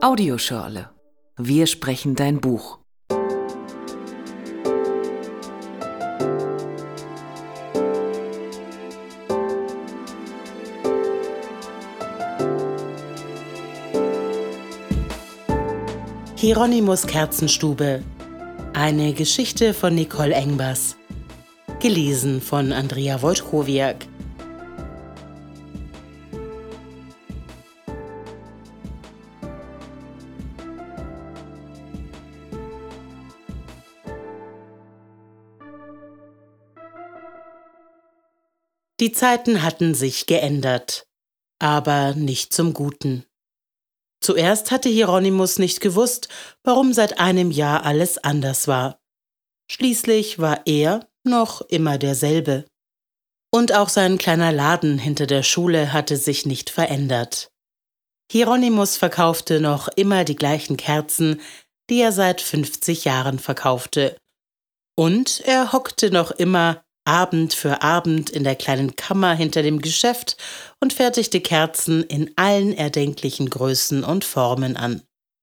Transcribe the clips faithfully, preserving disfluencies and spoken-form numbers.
Audioschorle. Wir sprechen dein Buch. Hieronymus Kerzenstube. Eine Geschichte von Nicole Engbers. Gelesen von Andrea Wojtkowiak. Die Zeiten hatten sich geändert, aber nicht zum Guten. Zuerst hatte Hieronymus nicht gewusst, warum seit einem Jahr alles anders war. Schließlich war er noch immer derselbe. Und auch sein kleiner Laden hinter der Schule hatte sich nicht verändert. Hieronymus verkaufte noch immer die gleichen Kerzen, die er seit fünfzig Jahren verkaufte. Und er hockte noch immer Abend für Abend in der kleinen Kammer hinter dem Geschäft und fertigte Kerzen in allen erdenklichen Größen und Formen an.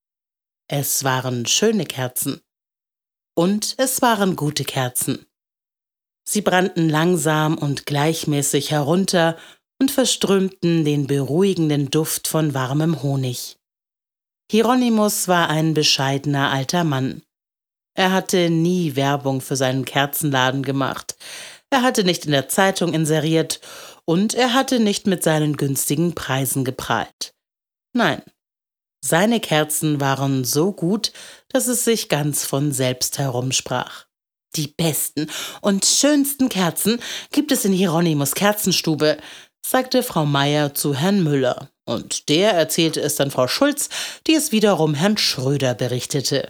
Es waren schöne Kerzen. Und es waren gute Kerzen. Sie brannten langsam und gleichmäßig herunter und verströmten den beruhigenden Duft von warmem Honig. Hieronymus war ein bescheidener alter Mann. Er hatte nie Werbung für seinen Kerzenladen gemacht. Er hatte nicht in der Zeitung inseriert und er hatte nicht mit seinen günstigen Preisen geprahlt. Nein, seine Kerzen waren so gut, dass es sich ganz von selbst herumsprach. Die besten und schönsten Kerzen gibt es in Hieronymus Kerzenstube, sagte Frau Meier zu Herrn Müller, und der erzählte es dann Frau Schulz, die es wiederum Herrn Schröder berichtete.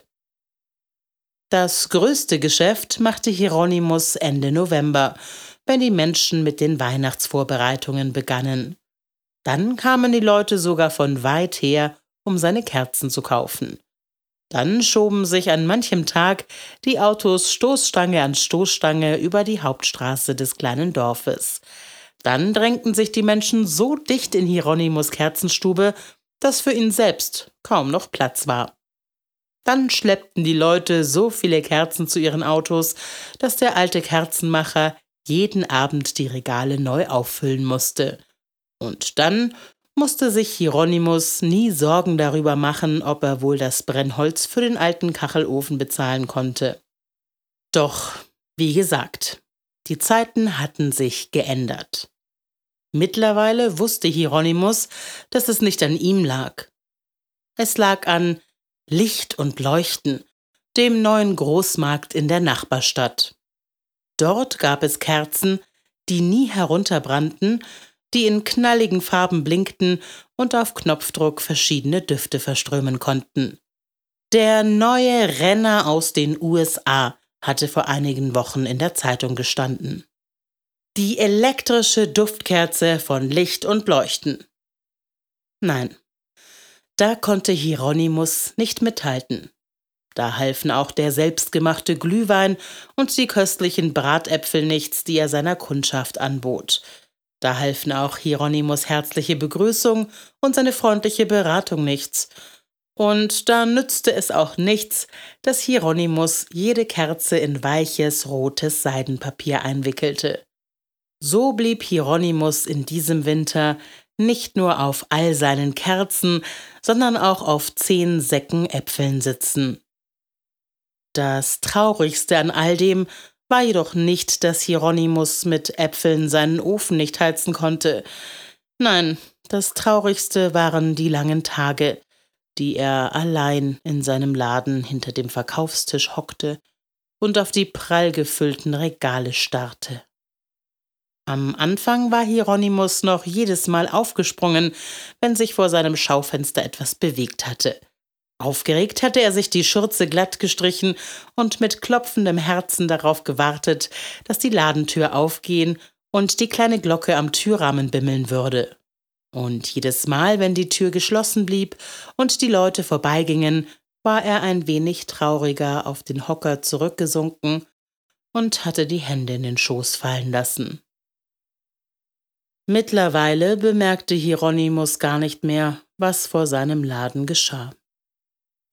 Das größte Geschäft machte Hieronymus Ende November, wenn die Menschen mit den Weihnachtsvorbereitungen begannen. Dann kamen die Leute sogar von weit her, um seine Kerzen zu kaufen. Dann schoben sich an manchem Tag die Autos Stoßstange an Stoßstange über die Hauptstraße des kleinen Dorfes. Dann drängten sich die Menschen so dicht in Hieronymus Kerzenstube, dass für ihn selbst kaum noch Platz war. Dann schleppten die Leute so viele Kerzen zu ihren Autos, dass der alte Kerzenmacher jeden Abend die Regale neu auffüllen musste. Und dann musste sich Hieronymus nie Sorgen darüber machen, ob er wohl das Brennholz für den alten Kachelofen bezahlen konnte. Doch, wie gesagt, die Zeiten hatten sich geändert. Mittlerweile wusste Hieronymus, dass es nicht an ihm lag. Es lag an Licht und Leuchten, dem neuen Großmarkt in der Nachbarstadt. Dort gab es Kerzen, die nie herunterbrannten, die in knalligen Farben blinkten und auf Knopfdruck verschiedene Düfte verströmen konnten. Der neue Renner aus den U S A hatte vor einigen Wochen in der Zeitung gestanden. Die elektrische Duftkerze von Licht und Leuchten. Nein. Da konnte Hieronymus nicht mithalten. Da halfen auch der selbstgemachte Glühwein und die köstlichen Bratäpfel nichts, die er seiner Kundschaft anbot. Da halfen auch Hieronymus' herzliche Begrüßung und seine freundliche Beratung nichts. Und da nützte es auch nichts, dass Hieronymus jede Kerze in weiches, rotes Seidenpapier einwickelte. So blieb Hieronymus in diesem Winter nicht nur auf all seinen Kerzen, sondern auch auf zehn Säcken Äpfeln sitzen. Das Traurigste an all dem war jedoch nicht, dass Hieronymus mit Äpfeln seinen Ofen nicht heizen konnte. Nein, das Traurigste waren die langen Tage, die er allein in seinem Laden hinter dem Verkaufstisch hockte und auf die prall gefüllten Regale starrte. Am Anfang war Hieronymus noch jedes Mal aufgesprungen, wenn sich vor seinem Schaufenster etwas bewegt hatte. Aufgeregt hatte er sich die Schürze glatt gestrichen und mit klopfendem Herzen darauf gewartet, dass die Ladentür aufgehen und die kleine Glocke am Türrahmen bimmeln würde. Und jedes Mal, wenn die Tür geschlossen blieb und die Leute vorbeigingen, war er ein wenig trauriger auf den Hocker zurückgesunken und hatte die Hände in den Schoß fallen lassen. Mittlerweile bemerkte Hieronymus gar nicht mehr, was vor seinem Laden geschah.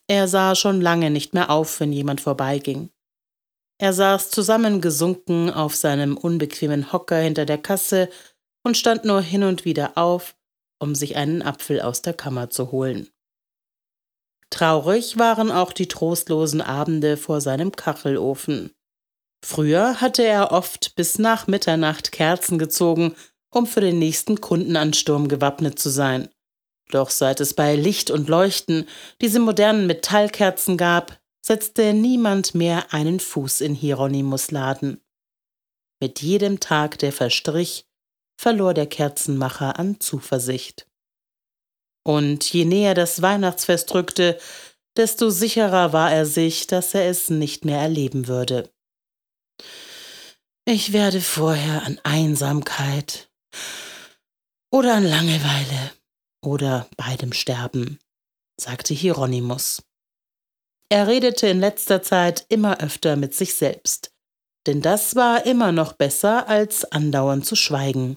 Er sah schon lange nicht mehr auf, wenn jemand vorbeiging. Er saß zusammengesunken auf seinem unbequemen Hocker hinter der Kasse und stand nur hin und wieder auf, um sich einen Apfel aus der Kammer zu holen. Traurig waren auch die trostlosen Abende vor seinem Kachelofen. Früher hatte er oft bis nach Mitternacht Kerzen gezogen, um für den nächsten Kundenansturm gewappnet zu sein. Doch seit es bei Licht und Leuchten diese modernen Metallkerzen gab, setzte niemand mehr einen Fuß in Hieronymus' Laden. Mit jedem Tag, der verstrich, verlor der Kerzenmacher an Zuversicht. Und je näher das Weihnachtsfest rückte, desto sicherer war er sich, dass er es nicht mehr erleben würde. Ich werde vorher an Einsamkeit oder an Langeweile oder beidem sterben, sagte Hieronymus. Er redete in letzter Zeit immer öfter mit sich selbst, denn das war immer noch besser, als andauernd zu schweigen.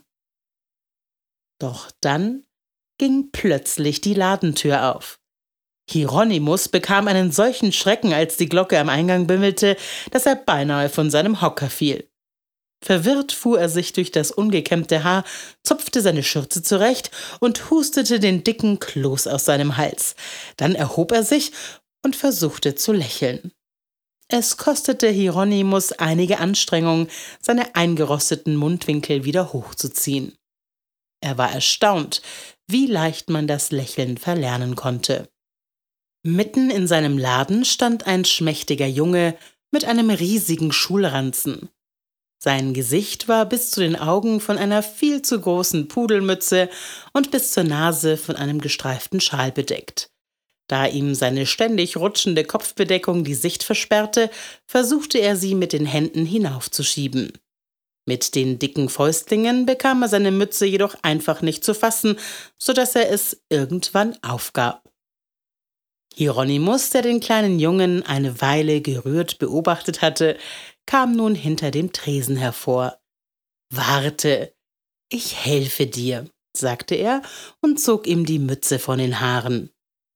Doch dann ging plötzlich die Ladentür auf. Hieronymus bekam einen solchen Schrecken, als die Glocke am Eingang bimmelte, dass er beinahe von seinem Hocker fiel. Verwirrt fuhr er sich durch das ungekämmte Haar, zupfte seine Schürze zurecht und hustete den dicken Kloß aus seinem Hals. Dann erhob er sich und versuchte zu lächeln. Es kostete Hieronymus einige Anstrengung, seine eingerosteten Mundwinkel wieder hochzuziehen. Er war erstaunt, wie leicht man das Lächeln verlernen konnte. Mitten in seinem Laden stand ein schmächtiger Junge mit einem riesigen Schulranzen. Sein Gesicht war bis zu den Augen von einer viel zu großen Pudelmütze und bis zur Nase von einem gestreiften Schal bedeckt. Da ihm seine ständig rutschende Kopfbedeckung die Sicht versperrte, versuchte er sie mit den Händen hinaufzuschieben. Mit den dicken Fäustlingen bekam er seine Mütze jedoch einfach nicht zu fassen, so dass er es irgendwann aufgab. Hieronymus, der den kleinen Jungen eine Weile gerührt beobachtet hatte, kam nun hinter dem Tresen hervor. »Warte, ich helfe dir«, sagte er und zog ihm die Mütze von den Haaren.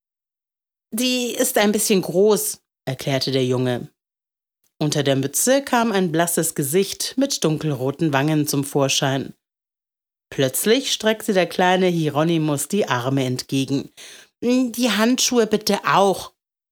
»Die ist ein bisschen groß«, erklärte der Junge. Unter der Mütze kam ein blasses Gesicht mit dunkelroten Wangen zum Vorschein. Plötzlich streckte der kleine Hieronymus die Arme entgegen. »Die Handschuhe bitte auch.«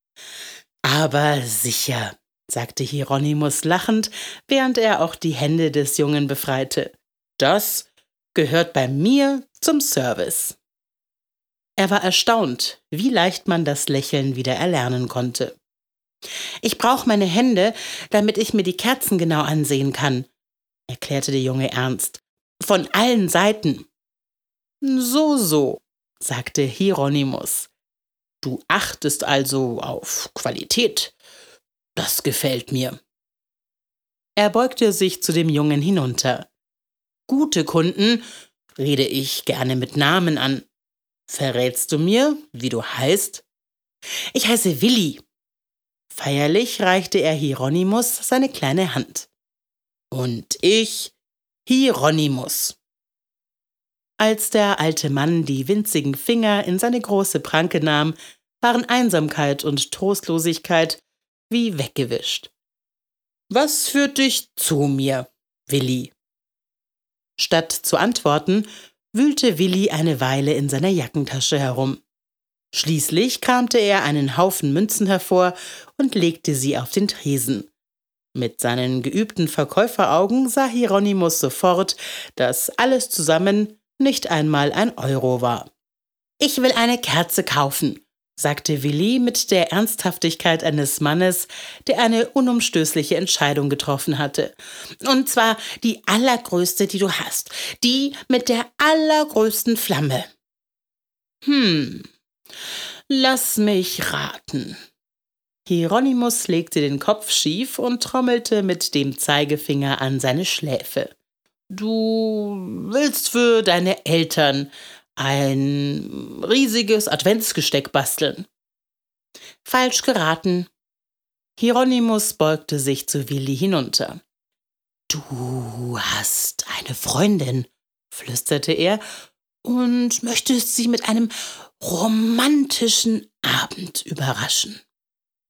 »Aber sicher«, sagte Hieronymus lachend, während er auch die Hände des Jungen befreite. »Das gehört bei mir zum Service.« Er war erstaunt, wie leicht man das Lächeln wieder erlernen konnte. »Ich brauche meine Hände, damit ich mir die Kerzen genau ansehen kann«, erklärte der Junge ernst. »Von allen Seiten.« »So, so«, sagte Hieronymus. »Du achtest also auf Qualität. Das gefällt mir.« Er beugte sich zu dem Jungen hinunter. »Gute Kunden rede ich gerne mit Namen an. Verrätst du mir, wie du heißt?« »Ich heiße Willi.« Feierlich reichte er Hieronymus seine kleine Hand. »Und ich, Hieronymus.« Als der alte Mann die winzigen Finger in seine große Pranke nahm, waren Einsamkeit und Trostlosigkeit wie weggewischt. »Was führt dich zu mir, Willi?« Statt zu antworten, wühlte Willi eine Weile in seiner Jackentasche herum. Schließlich kramte er einen Haufen Münzen hervor und legte sie auf den Tresen. Mit seinen geübten Verkäuferaugen sah Hieronymus sofort, dass alles zusammen nicht einmal ein Euro war. »Ich will eine Kerze kaufen«, sagte Willi mit der Ernsthaftigkeit eines Mannes, der eine unumstößliche Entscheidung getroffen hatte. »Und zwar die allergrößte, die du hast. Die mit der allergrößten Flamme.« »Hm, lass mich raten.« Hieronymus legte den Kopf schief und trommelte mit dem Zeigefinger an seine Schläfe. »Du willst für deine Eltern ein riesiges Adventsgesteck basteln.« »Falsch geraten.« Hieronymus beugte sich zu Willi hinunter. »Du hast eine Freundin«, flüsterte er, »und möchtest sie mit einem romantischen Abend überraschen.«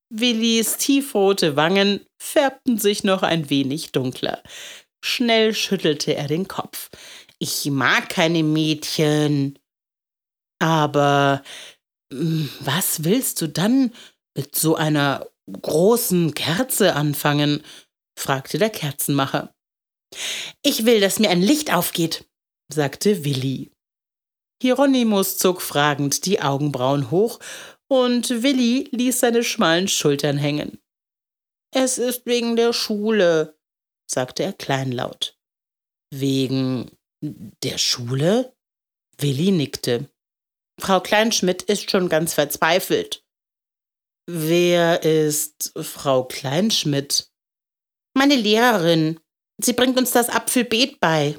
Willis tiefrote Wangen färbten sich noch ein wenig dunkler. Schnell schüttelte er den Kopf. »Ich mag keine Mädchen.« »Aber was willst du dann mit so einer großen Kerze anfangen?« fragte der Kerzenmacher. »Ich will, dass mir ein Licht aufgeht«, sagte Willi. Hieronymus zog fragend die Augenbrauen hoch und Willi ließ seine schmalen Schultern hängen. »Es ist wegen der Schule«, sagte er kleinlaut. »Wegen der Schule?« Willi nickte. »Frau Kleinschmidt ist schon ganz verzweifelt.« »Wer ist Frau Kleinschmidt?« »Meine Lehrerin. Sie bringt uns das Apfelbeet bei.«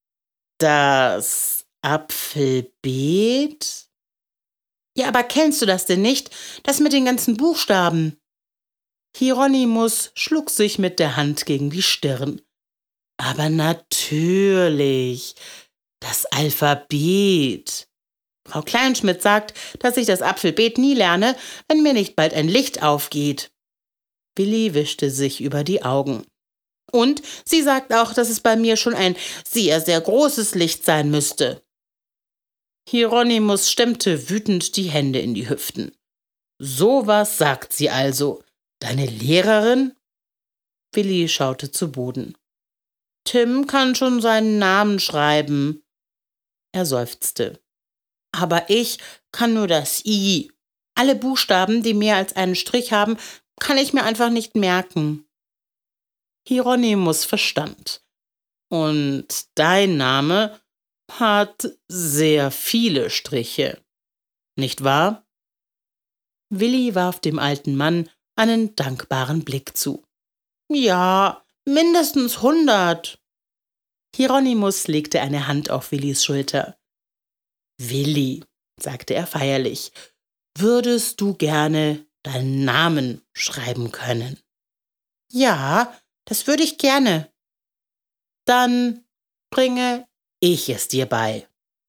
»Das Apfelbeet?« »Ja, aber kennst du das denn nicht? Das mit den ganzen Buchstaben?« Hieronymus schlug sich mit der Hand gegen die Stirn. »Aber natürlich, das Alphabet. Frau Kleinschmidt sagt, dass ich das Apfelbeet nie lerne, wenn mir nicht bald ein Licht aufgeht.« Willi wischte sich über die Augen. »Und sie sagt auch, dass es bei mir schon ein sehr, sehr großes Licht sein müsste.« Hieronymus stemmte wütend die Hände in die Hüften. »So was sagt sie also. Deine Lehrerin?« Willi schaute zu Boden. »Tim kann schon seinen Namen schreiben.« Er seufzte. »Aber ich kann nur das I. Alle Buchstaben, die mehr als einen Strich haben, kann ich mir einfach nicht merken.« Hieronymus verstand. »Und dein Name hat sehr viele Striche, nicht wahr?« Willi warf dem alten Mann einen dankbaren Blick zu. »Ja, mindestens hundert.« Hieronymus legte eine Hand auf Willis Schulter. »Willi«, sagte er feierlich, »würdest du gerne deinen Namen schreiben können?« »Ja, das würde ich gerne.« »Dann bringe ich es dir bei.«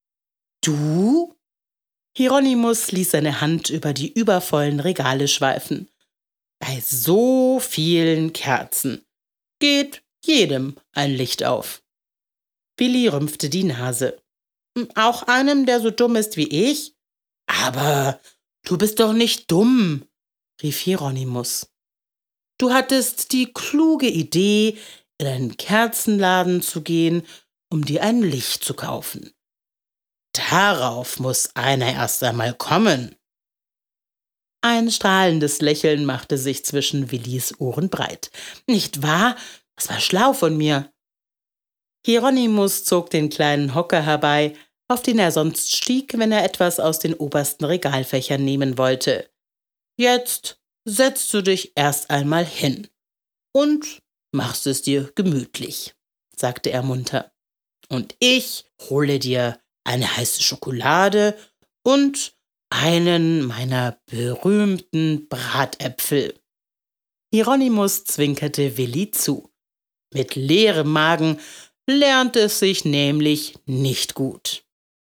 »Du?« Hieronymus ließ seine Hand über die übervollen Regale schweifen. »Bei so vielen Kerzen geht jedem ein Licht auf.« Willi rümpfte die Nase. »Auch einem, der so dumm ist wie ich?« »Aber du bist doch nicht dumm«, rief Hieronymus. »Du hattest die kluge Idee, in einen Kerzenladen zu gehen, um dir ein Licht zu kaufen. Darauf muss einer erst einmal kommen.« Ein strahlendes Lächeln machte sich zwischen Willis Ohren breit. »Nicht wahr? Das war schlau von mir.« Hieronymus zog den kleinen Hocker herbei, auf den er sonst stieg, wenn er etwas aus den obersten Regalfächern nehmen wollte. »Jetzt setzt du dich erst einmal hin und machst es dir gemütlich«, sagte er munter. »Und ich hole dir eine heiße Schokolade und einen meiner berühmten Bratäpfel.« Hieronymus zwinkerte Willi zu. Mit leerem Magen lernt es sich nämlich nicht gut.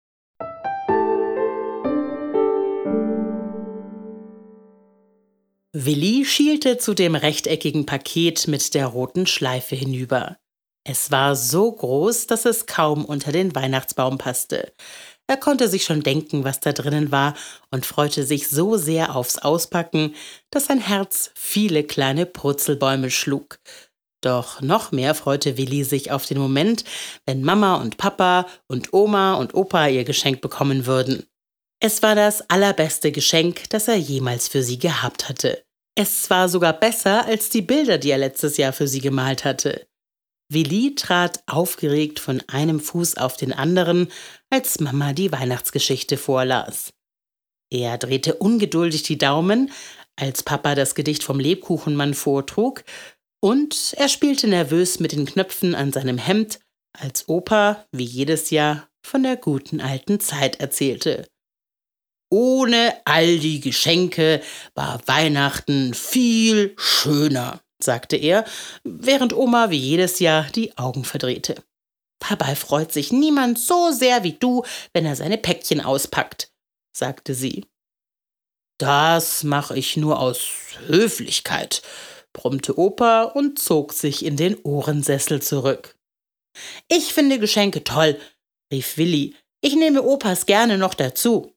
Willi schielte zu dem rechteckigen Paket mit der roten Schleife hinüber. Es war so groß, dass es kaum unter den Weihnachtsbaum passte. Er konnte sich schon denken, was da drinnen war, und freute sich so sehr aufs Auspacken, dass sein Herz viele kleine Purzelbäume schlug. Doch noch mehr freute Willi sich auf den Moment, wenn Mama und Papa und Oma und Opa ihr Geschenk bekommen würden. Es war das allerbeste Geschenk, das er jemals für sie gehabt hatte. Es war sogar besser als die Bilder, die er letztes Jahr für sie gemalt hatte. Willi trat aufgeregt von einem Fuß auf den anderen, als Mama die Weihnachtsgeschichte vorlas. Er drehte ungeduldig die Daumen, als Papa das Gedicht vom Lebkuchenmann vortrug, und er spielte nervös mit den Knöpfen an seinem Hemd, als Opa, wie jedes Jahr, von der guten alten Zeit erzählte. »Ohne all die Geschenke war Weihnachten viel schöner«, sagte er, während Oma wie jedes Jahr die Augen verdrehte. »Dabei freut sich niemand so sehr wie du, wenn er seine Päckchen auspackt«, sagte sie. Das mache ich nur aus Höflichkeit, brummte Opa und zog sich in den Ohrensessel zurück. Ich finde Geschenke toll, rief Willi. Ich nehme Opas gerne noch dazu.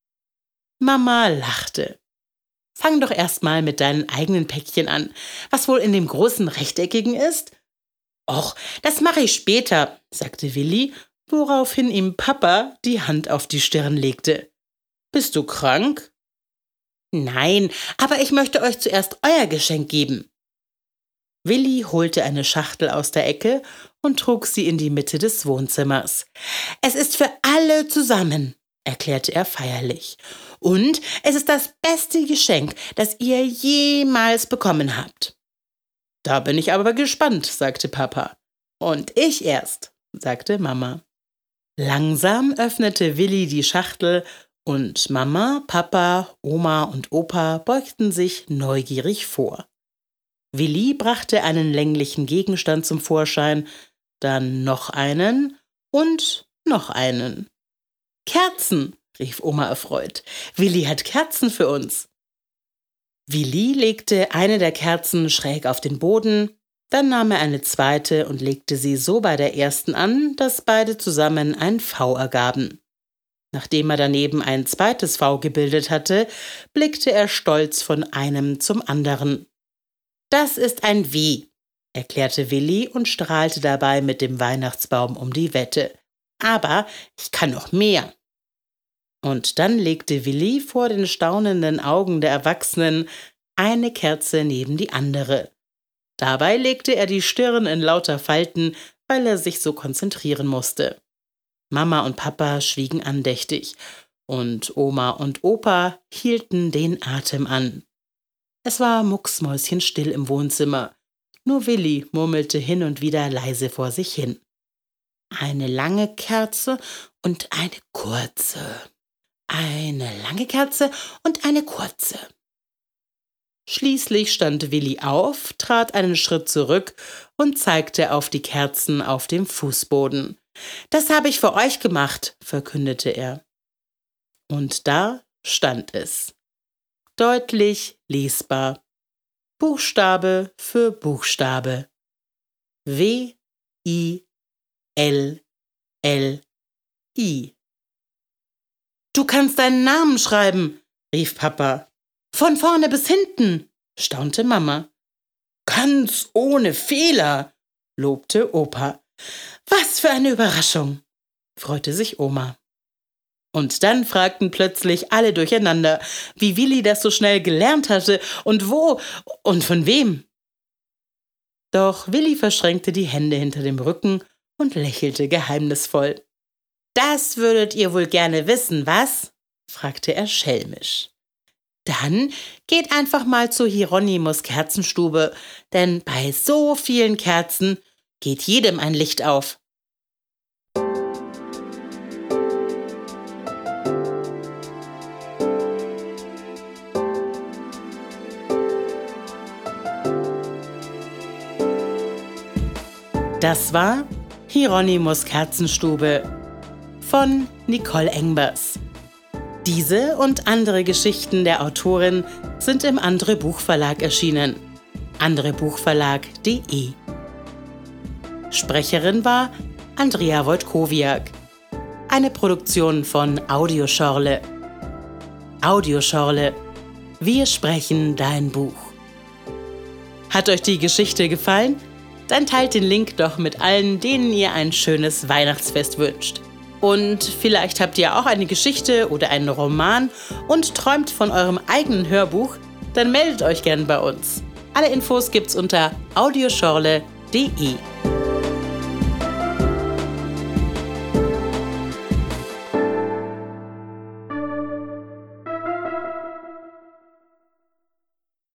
Mama lachte. Fang doch erst mal mit deinen eigenen Päckchen an. Was wohl in dem großen Rechteckigen ist? Och, das mache ich später, sagte Willi, woraufhin ihm Papa die Hand auf die Stirn legte. Bist du krank? Nein, aber ich möchte euch zuerst euer Geschenk geben. Willi holte eine Schachtel aus der Ecke und trug sie in die Mitte des Wohnzimmers. Es ist für alle zusammen, erklärte er feierlich. Und es ist das beste Geschenk, das ihr jemals bekommen habt. Da bin ich aber gespannt, sagte Papa. Und ich erst, sagte Mama. Langsam öffnete Willi die Schachtel und Mama, Papa, Oma und Opa beugten sich neugierig vor. Willi brachte einen länglichen Gegenstand zum Vorschein, dann noch einen und noch einen. Kerzen, rief Oma erfreut. Willi hat Kerzen für uns. Willi legte eine der Kerzen schräg auf den Boden, dann nahm er eine zweite und legte sie so bei der ersten an, dass beide zusammen ein V ergaben. Nachdem er daneben ein zweites V gebildet hatte, blickte er stolz von einem zum anderen. Das ist ein W, erklärte Willi und strahlte dabei mit dem Weihnachtsbaum um die Wette. Aber ich kann noch mehr. Und dann legte Willi vor den staunenden Augen der Erwachsenen eine Kerze neben die andere. Dabei legte er die Stirn in lauter Falten, weil er sich so konzentrieren musste. Mama und Papa schwiegen andächtig und Oma und Opa hielten den Atem an. Es war mucksmäuschenstill im Wohnzimmer. Nur Willi murmelte hin und wieder leise vor sich hin. Eine lange Kerze und eine kurze. Eine lange Kerze und eine kurze. Schließlich stand Willi auf, trat einen Schritt zurück und zeigte auf die Kerzen auf dem Fußboden. »Das habe ich für euch gemacht«, verkündete er. Und da stand es. Deutlich lesbar. Buchstabe für Buchstabe. W I L L I. »Du kannst deinen Namen schreiben«, rief Papa. »Von vorne bis hinten«, staunte Mama. »Ganz ohne Fehler«, lobte Opa. »Was für eine Überraschung«, freute sich Oma. Und dann fragten plötzlich alle durcheinander, wie Willi das so schnell gelernt hatte und wo und von wem. Doch Willi verschränkte die Hände hinter dem Rücken und lächelte geheimnisvoll. »Das würdet ihr wohl gerne wissen, was?«, fragte er schelmisch. »Dann geht einfach mal zur Hieronymus Kerzenstube, denn bei so vielen Kerzen geht jedem ein Licht auf.« Das war Hieronymus Kerzenstube von Nicole Engbers. Diese und andere Geschichten der Autorin sind im Andre Buchverlag erschienen. andrebuchverlag punkt de. Sprecherin war Andrea Wojtkowiak. Eine Produktion von Audioschorle. Audioschorle. Wir sprechen dein Buch. Hat euch die Geschichte gefallen? Dann teilt den Link doch mit allen, denen ihr ein schönes Weihnachtsfest wünscht. Und vielleicht habt ihr auch eine Geschichte oder einen Roman und träumt von eurem eigenen Hörbuch, dann meldet euch gern bei uns. Alle Infos gibt's unter audioschorle punkt de.